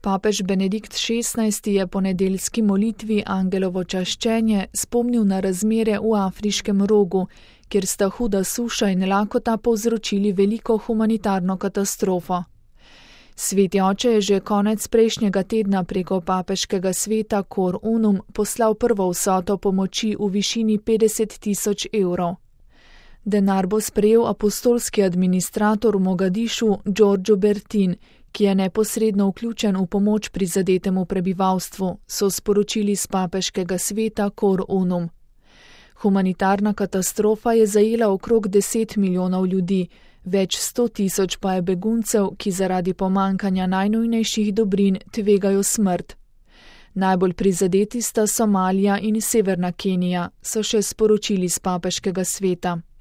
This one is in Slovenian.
Papež Benedikt XVI je po nedeljski molitvi Angelovo čaščenje spomnil na razmere v Afriškem rogu, kjer sta huda suša in lakota povzročili veliko humanitarno katastrofo. Sveti oče je že konec prejšnjega tedna preko papeškega sveta Cor Unum poslal prvo vsoto pomoči v višini 50.000 evrov. Denar bo sprejel apostolski administrator v Mogadišu Giorgio Bertin, ki je neposredno vključen v pomoč prizadetemu prebivalstvu, so sporočili z papeškega sveta Cor Unum. Humanitarna katastrofa je zajela okrog 10 milijonov ljudi, več 100.000 pa je beguncev, ki zaradi pomanjkanja najnujnejših dobrin tvegajo smrt. Najbolj prizadeti sta Somalija in severna Kenija, so še sporočili z papeškega sveta.